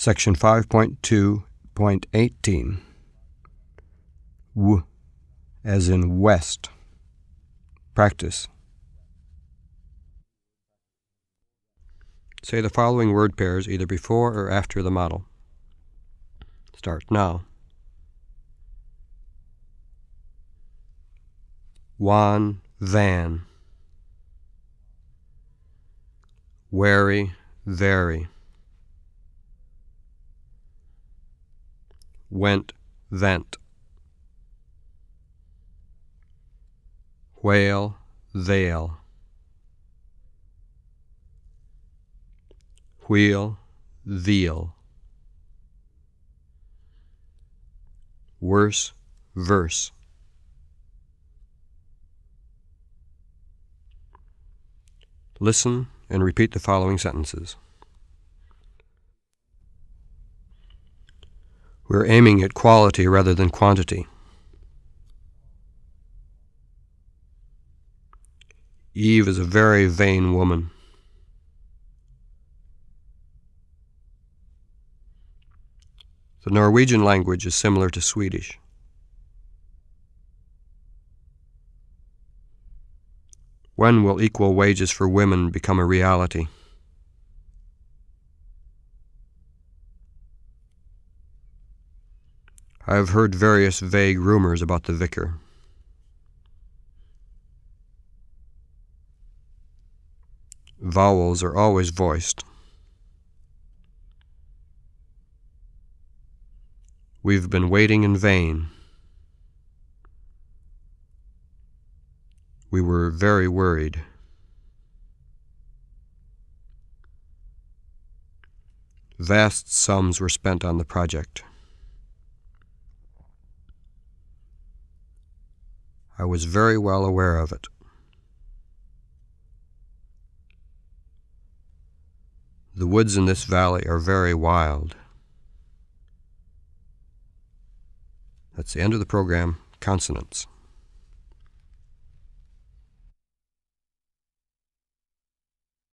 Section 5.2.18. W as in west. Practice. Say the following word pairs either before or after the model. Start now. Wan, van. Wary, very. Went, vent. Whale, veil. Wheel, veal. Worse, verse. Listen and repeat the following sentences. We're aiming at quality rather than quantity. Eve is a very vain woman. The Norwegian language is similar to Swedish. When will equal wages for women become a reality? I have heard various vague rumors about the vicar. Vowels are always voiced. We've been waiting in vain. We were very worried. Vast sums were spent on the project. I was very well aware of it. The woods in this valley are very wild. That's the end of the program. Consonants.